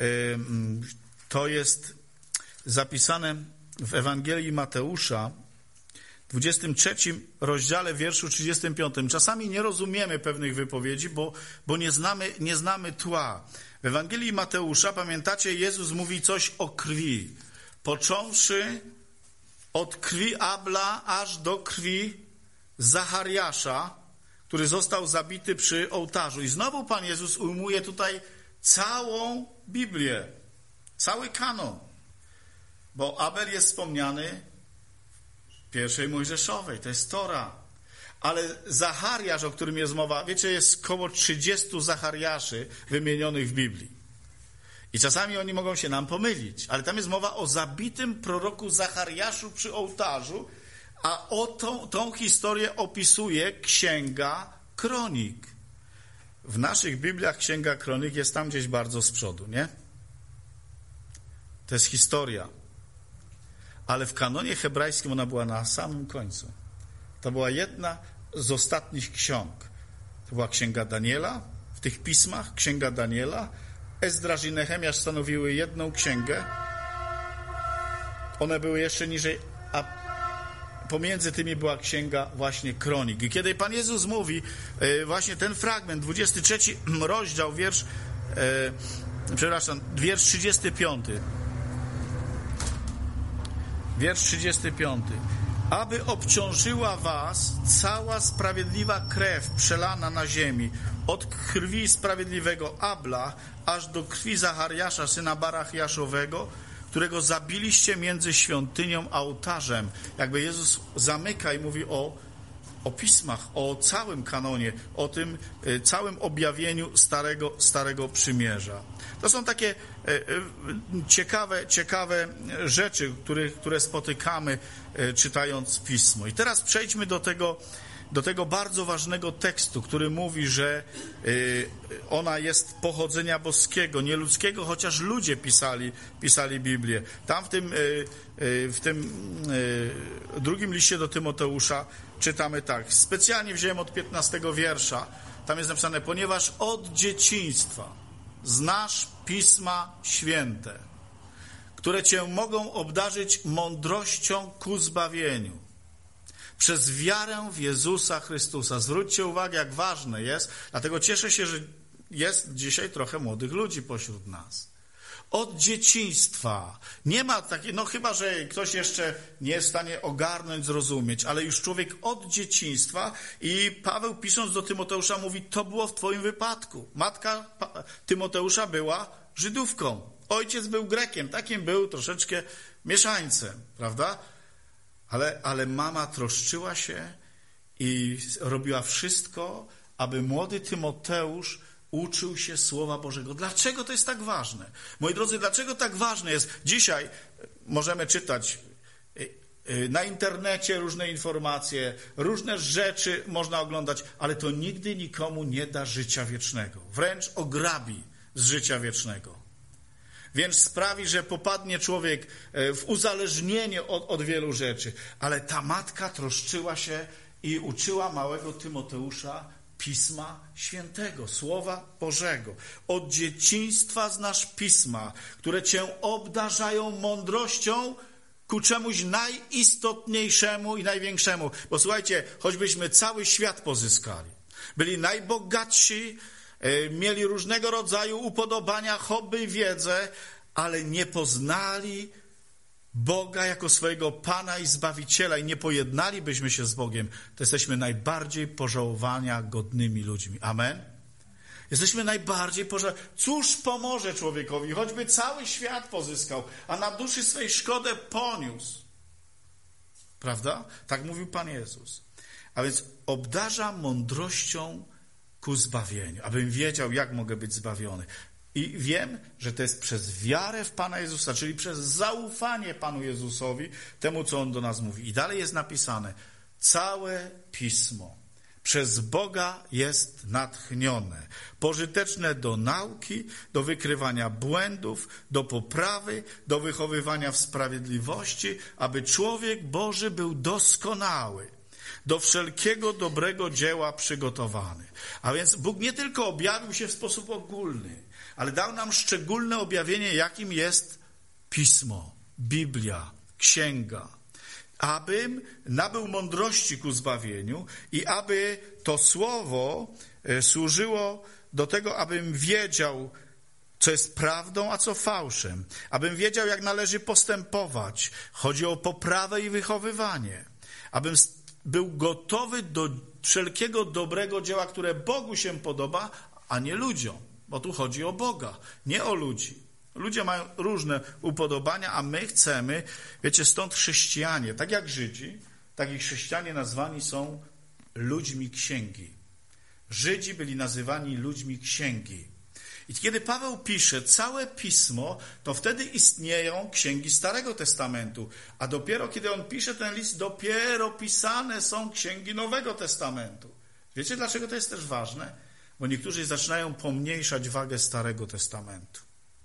To jest zapisane w Ewangelii Mateusza, w 23 rozdziale, wierszu 35. Czasami nie rozumiemy pewnych wypowiedzi, bo nie znamy tła. W Ewangelii Mateusza, pamiętacie, Jezus mówi coś o krwi. Począwszy od krwi Abla aż do krwi Zachariasza, który został zabity przy ołtarzu. I znowu Pan Jezus ujmuje tutaj całą Biblię, cały kanon. Bo Abel jest wspomniany w pierwszej Mojżeszowej, to jest Tora. Ale Zachariasz, o którym jest mowa, wiecie, jest około 30 Zachariaszy wymienionych w Biblii. I czasami oni mogą się nam pomylić, ale tam jest mowa o zabitym proroku Zachariaszu przy ołtarzu, a tą historię opisuje Księga Kronik. W naszych Bibliach Księga Kronik jest tam gdzieś bardzo z przodu, nie? To jest historia. Ale w kanonie hebrajskim ona była na samym końcu. To była jedna z ostatnich ksiąg. To była Księga Daniela, w tych pismach Księga Daniela. Ezdra i Nehemiasz stanowiły jedną księgę. One były jeszcze niżej, a pomiędzy tymi była Księga właśnie Kronik. I kiedy Pan Jezus mówi, właśnie ten fragment, 23 rozdział, wiersz 35. Wiersz 35. Aby obciążyła was cała sprawiedliwa krew przelana na ziemi, od krwi sprawiedliwego Abla, aż do krwi Zachariasza, syna Barachiaszowego, którego zabiliście między świątynią a ołtarzem. Jakby Jezus zamyka i mówi o pismach, o całym kanonie, o tym całym objawieniu Starego Przymierza. To są takie ciekawe rzeczy, które spotykamy, czytając Pismo. I teraz przejdźmy do tego bardzo ważnego tekstu, który mówi, że ona jest pochodzenia boskiego, nie ludzkiego, chociaż ludzie pisali Biblię. Tam w tym drugim liście do Tymoteusza czytamy tak. Specjalnie wziąłem od 15 wiersza. Tam jest napisane: ponieważ od dzieciństwa znasz Pisma Święte, które cię mogą obdarzyć mądrością ku zbawieniu przez wiarę w Jezusa Chrystusa. Zwróćcie uwagę, jak ważne jest, dlatego cieszę się, że jest dzisiaj trochę młodych ludzi pośród nas. Od dzieciństwa. Nie ma takiej, no chyba, że ktoś jeszcze nie jest w stanie ogarnąć, zrozumieć, ale już człowiek od dzieciństwa. I Paweł, pisząc do Tymoteusza, mówi: to było w twoim wypadku. Matka Tymoteusza była Żydówką. Ojciec był Grekiem. Takim był troszeczkę mieszańcem, prawda? Ale mama troszczyła się i robiła wszystko, aby młody Tymoteusz uczył się Słowa Bożego. Dlaczego to jest tak ważne? Moi drodzy, dlaczego tak ważne jest? Dzisiaj możemy czytać na internecie różne informacje, różne rzeczy można oglądać, ale to nigdy nikomu nie da życia wiecznego. Wręcz ograbi z życia wiecznego. Więc sprawi, że popadnie człowiek w uzależnienie od wielu rzeczy. Ale ta matka troszczyła się i uczyła małego Tymoteusza Pisma Świętego, Słowa Bożego. Od dzieciństwa znasz Pisma, które cię obdarzają mądrością ku czemuś najistotniejszemu i największemu. Bo słuchajcie, choćbyśmy cały świat pozyskali, byli najbogatsi, mieli różnego rodzaju upodobania, hobby, wiedzę, ale nie poznali Boga jako swojego Pana i Zbawiciela i nie pojednalibyśmy się z Bogiem, to jesteśmy najbardziej pożałowania godnymi ludźmi. Amen? Jesteśmy najbardziej pożałowani. Cóż pomoże człowiekowi, choćby cały świat pozyskał, a na duszy swej szkodę poniósł. Prawda? Tak mówił Pan Jezus. A więc obdarza mądrością ku zbawieniu, abym wiedział, jak mogę być zbawiony. I wiem, że to jest przez wiarę w Pana Jezusa, czyli przez zaufanie Panu Jezusowi, temu, co On do nas mówi. I dalej jest napisane, całe Pismo przez Boga jest natchnione, pożyteczne do nauki, do wykrywania błędów, do poprawy, do wychowywania w sprawiedliwości, aby człowiek Boży był doskonały, do wszelkiego dobrego dzieła przygotowany. A więc Bóg nie tylko objawił się w sposób ogólny, ale dał nam szczególne objawienie, jakim jest Pismo, Biblia, Księga. Abym nabył mądrości ku zbawieniu i aby to słowo służyło do tego, abym wiedział, co jest prawdą, a co fałszem. Abym wiedział, jak należy postępować. Chodzi o poprawę i wychowywanie. Abym był gotowy do wszelkiego dobrego dzieła, które Bogu się podoba, a nie ludziom. Bo tu chodzi o Boga, nie o ludzi. Ludzie mają różne upodobania, a my chcemy, wiecie, stąd chrześcijanie, tak jak Żydzi, tak i chrześcijanie nazwani są ludźmi księgi. Żydzi byli nazywani ludźmi księgi. I kiedy Paweł pisze całe Pismo, to wtedy istnieją księgi Starego Testamentu, a dopiero kiedy on pisze ten list, dopiero pisane są księgi Nowego Testamentu. Wiecie, dlaczego to jest też ważne? Bo niektórzy zaczynają pomniejszać wagę Starego Testamentu.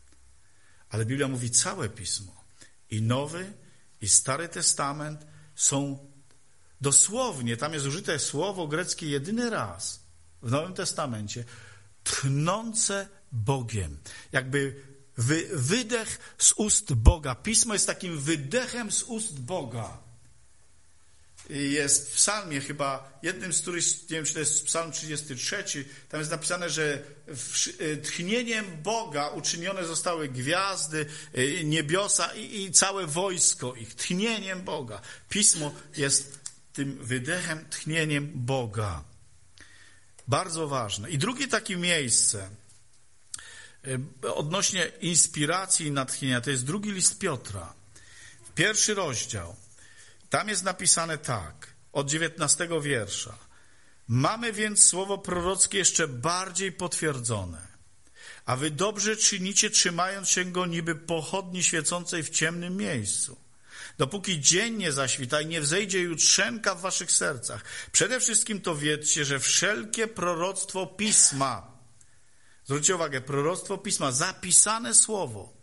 Ale Biblia mówi całe Pismo. I Nowy, i Stary Testament są dosłownie, tam jest użyte słowo greckie jedyny raz w Nowym Testamencie, tchnące Bogiem. Jakby wydech z ust Boga. Pismo jest takim wydechem z ust Boga. Jest w psalmie chyba, jednym z których, nie wiem, czy to jest psalm 33, tam jest napisane, że tchnieniem Boga uczynione zostały gwiazdy, niebiosa i całe wojsko ich. Tchnieniem Boga. Pismo jest tym wydechem, tchnieniem Boga. Bardzo ważne. I drugie takie miejsce odnośnie inspiracji i natchnienia, to jest 2 list Piotra, 1 rozdział. Tam jest napisane tak, od 19 wiersza. Mamy więc słowo prorockie jeszcze bardziej potwierdzone, a wy dobrze czynicie, trzymając się go niby pochodni świecącej w ciemnym miejscu. Dopóki dzień nie zaświta i nie wzejdzie jutrzenka w waszych sercach. Przede wszystkim to wiedzcie, że wszelkie proroctwo Pisma, zwróćcie uwagę, proroctwo Pisma, zapisane słowo,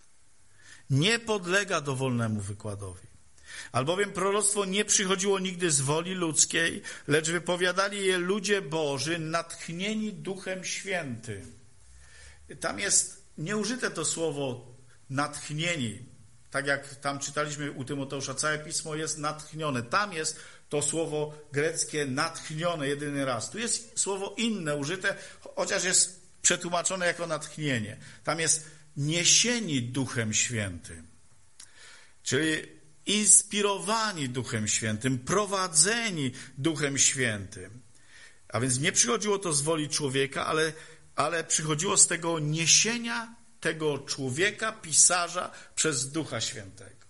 nie podlega dowolnemu wykładowi. Albowiem proroctwo nie przychodziło nigdy z woli ludzkiej, lecz wypowiadali je ludzie Boży, natchnieni Duchem Świętym. Tam jest nieużyte to słowo natchnieni. Tak jak tam czytaliśmy u Tymoteusza, całe Pismo jest natchnione. Tam jest to słowo greckie natchnione jedyny raz. Tu jest słowo inne użyte, chociaż jest przetłumaczone jako natchnienie. Tam jest niesieni Duchem Świętym. Czyli inspirowani Duchem Świętym, prowadzeni Duchem Świętym. A więc nie przychodziło to z woli człowieka, ale przychodziło z tego niesienia tego człowieka, pisarza przez Ducha Świętego.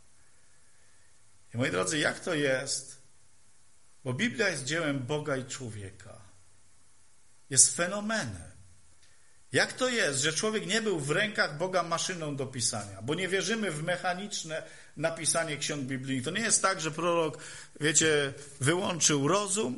I moi drodzy, jak to jest? Bo Biblia jest dziełem Boga i człowieka. Jest fenomenem. Jak to jest, że człowiek nie był w rękach Boga maszyną do pisania? Bo nie wierzymy w mechaniczne napisanie ksiąg biblijnych. To nie jest tak, że prorok, wiecie, wyłączył rozum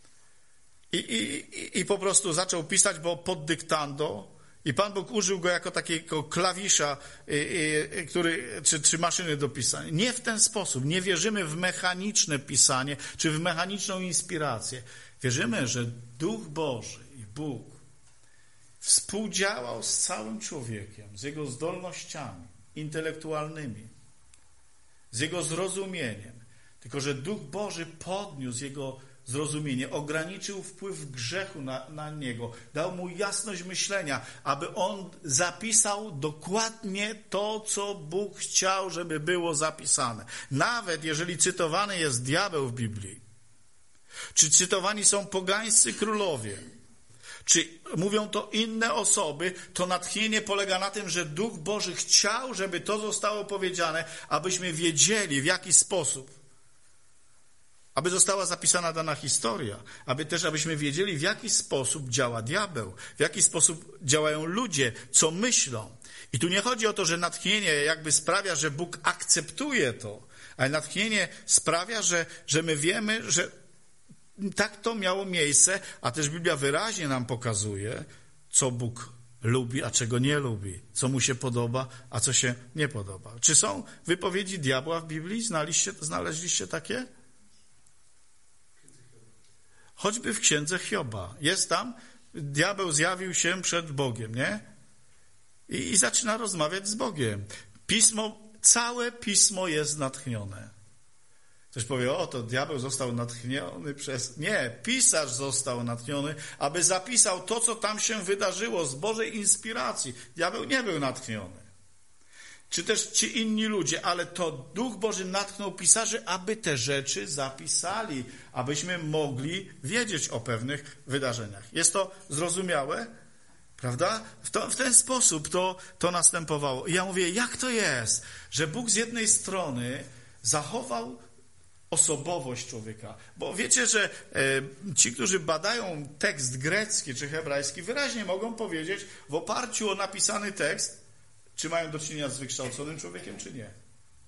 i po prostu zaczął pisać, bo pod dyktando. I Pan Bóg użył go jako takiego klawisza, czy maszyny do pisania. Nie w ten sposób. Nie wierzymy w mechaniczne pisanie, czy w mechaniczną inspirację. Wierzymy, że Duch Boży i Bóg współdziałał z całym człowiekiem, z jego zdolnościami intelektualnymi, z jego zrozumieniem. Tylko że Duch Boży podniósł jego zrozumienie, ograniczył wpływ grzechu na niego, dał mu jasność myślenia, aby on zapisał dokładnie to, co Bóg chciał, żeby było zapisane. Nawet jeżeli cytowany jest diabeł w Biblii, czy cytowani są pogańscy królowie, czy mówią to inne osoby, to natchnienie polega na tym, że Duch Boży chciał, żeby to zostało powiedziane, abyśmy wiedzieli, w jaki sposób, aby została zapisana dana historia, abyśmy wiedzieli, w jaki sposób działa diabeł, w jaki sposób działają ludzie, co myślą. I tu nie chodzi o to, że natchnienie jakby sprawia, że Bóg akceptuje to, ale natchnienie sprawia, że my wiemy, że tak to miało miejsce, a też Biblia wyraźnie nam pokazuje, co Bóg lubi, a czego nie lubi, co mu się podoba, a co się nie podoba. Czy są wypowiedzi diabła w Biblii? Znaleźliście takie? Choćby w księdze Hioba. Jest tam, diabeł zjawił się przed Bogiem, nie? I zaczyna rozmawiać z Bogiem. Całe pismo jest natchnione. Ktoś powie, to diabeł został natchniony Nie, pisarz został natchniony, aby zapisał to, co tam się wydarzyło z Bożej inspiracji. Diabeł nie był natchniony. Czy też ci inni ludzie, ale to Duch Boży natchnął pisarzy, aby te rzeczy zapisali, abyśmy mogli wiedzieć o pewnych wydarzeniach. Jest to zrozumiałe? Prawda? W ten sposób to następowało. I ja mówię, jak to jest, że Bóg z jednej strony zachował osobowość człowieka. Bo wiecie, że ci, którzy badają tekst grecki czy hebrajski, wyraźnie mogą powiedzieć w oparciu o napisany tekst, czy mają do czynienia z wykształconym człowiekiem, czy nie.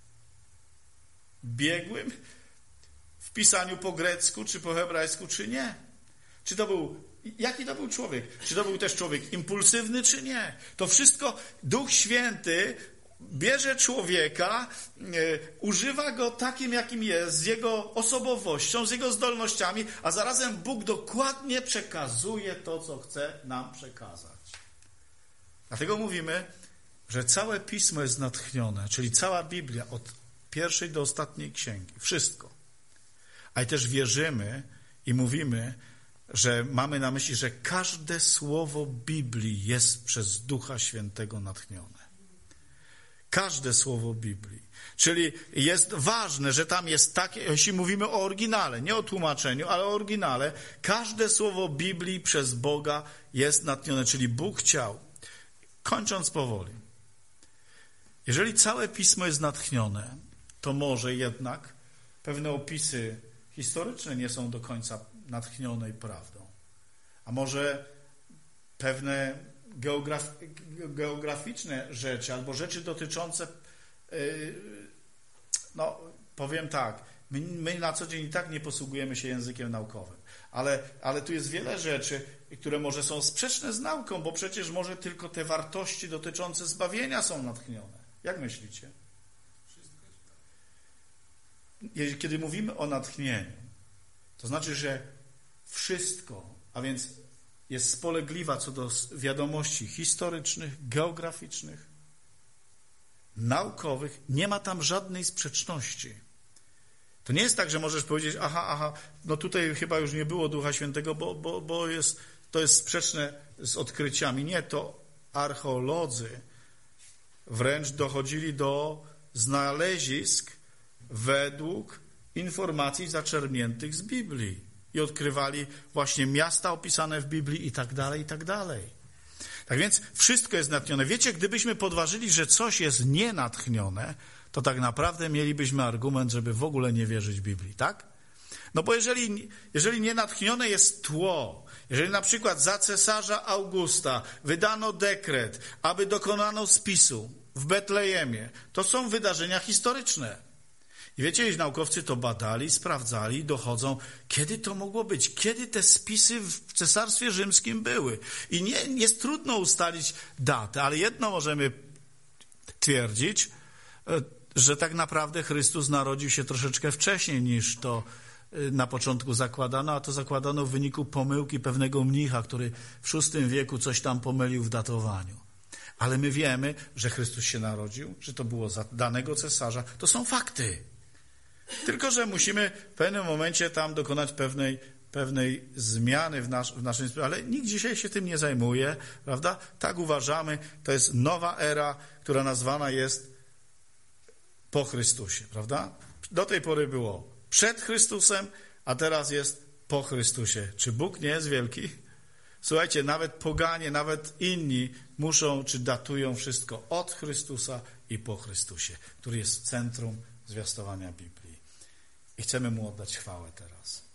Biegłym w pisaniu po grecku, czy po hebrajsku, czy nie. Jaki to był człowiek? Czy to był też człowiek impulsywny, czy nie? To wszystko Duch Święty bierze człowieka, używa go takim, jakim jest, z jego osobowością, z jego zdolnościami, a zarazem Bóg dokładnie przekazuje to, co chce nam przekazać. Dlatego mówimy, że całe Pismo jest natchnione, czyli cała Biblia, od pierwszej do ostatniej księgi. Wszystko. Ale też wierzymy i mówimy, że mamy na myśli, że każde słowo Biblii jest przez Ducha Świętego natchnione. Każde słowo Biblii. Czyli jest ważne, że tam jest takie, jeśli mówimy o oryginale, nie o tłumaczeniu, ale o oryginale, każde słowo Biblii przez Boga jest natchnione, czyli Bóg chciał. Kończąc powoli. Jeżeli całe Pismo jest natchnione, to może jednak pewne opisy historyczne nie są do końca natchnione prawdą. A może pewne geograficzne rzeczy albo rzeczy dotyczące, powiem tak, my na co dzień i tak nie posługujemy się językiem naukowym, ale tu jest wiele rzeczy, które może są sprzeczne z nauką, bo przecież może tylko te wartości dotyczące zbawienia są natchnione. Jak myślicie? Kiedy mówimy o natchnieniu, to znaczy, że wszystko, a więc jest spolegliwa co do wiadomości historycznych, geograficznych, naukowych, nie ma tam żadnej sprzeczności. To nie jest tak, że możesz powiedzieć, no tutaj chyba już nie było Ducha Świętego, bo to jest sprzeczne z odkryciami. Nie, to archeolodzy wręcz dochodzili do znalezisk według informacji zaczerpniętych z Biblii i odkrywali właśnie miasta opisane w Biblii i tak dalej, i tak dalej. Tak więc wszystko jest natchnione. Wiecie, gdybyśmy podważyli, że coś jest nienatchnione, to tak naprawdę mielibyśmy argument, żeby w ogóle nie wierzyć Biblii, tak? No bo jeżeli nienatchnione jest tło, jeżeli na przykład za cesarza Augusta wydano dekret, aby dokonano spisu w Betlejemie. To są wydarzenia historyczne. I wiecie, jeśli naukowcy to badali, sprawdzali, dochodzą, kiedy to mogło być, kiedy te spisy w Cesarstwie Rzymskim były. I nie jest trudno ustalić datę, ale jedno możemy twierdzić, że tak naprawdę Chrystus narodził się troszeczkę wcześniej niż to na początku zakładano, a to zakładano w wyniku pomyłki pewnego mnicha, który w VI wieku coś tam pomylił w datowaniu. Ale my wiemy, że Chrystus się narodził, że to było za danego cesarza. To są fakty. Tylko że musimy w pewnym momencie tam dokonać pewnej zmiany w naszym... Ale nikt dzisiaj się tym nie zajmuje, prawda? Tak uważamy. To jest nowa era, która nazwana jest po Chrystusie, prawda? Do tej pory było przed Chrystusem, a teraz jest po Chrystusie. Czy Bóg nie jest wielki? Słuchajcie, nawet poganie, nawet inni muszą, czy datują wszystko od Chrystusa i po Chrystusie, który jest centrum zwiastowania Biblii. I chcemy Mu oddać chwałę teraz.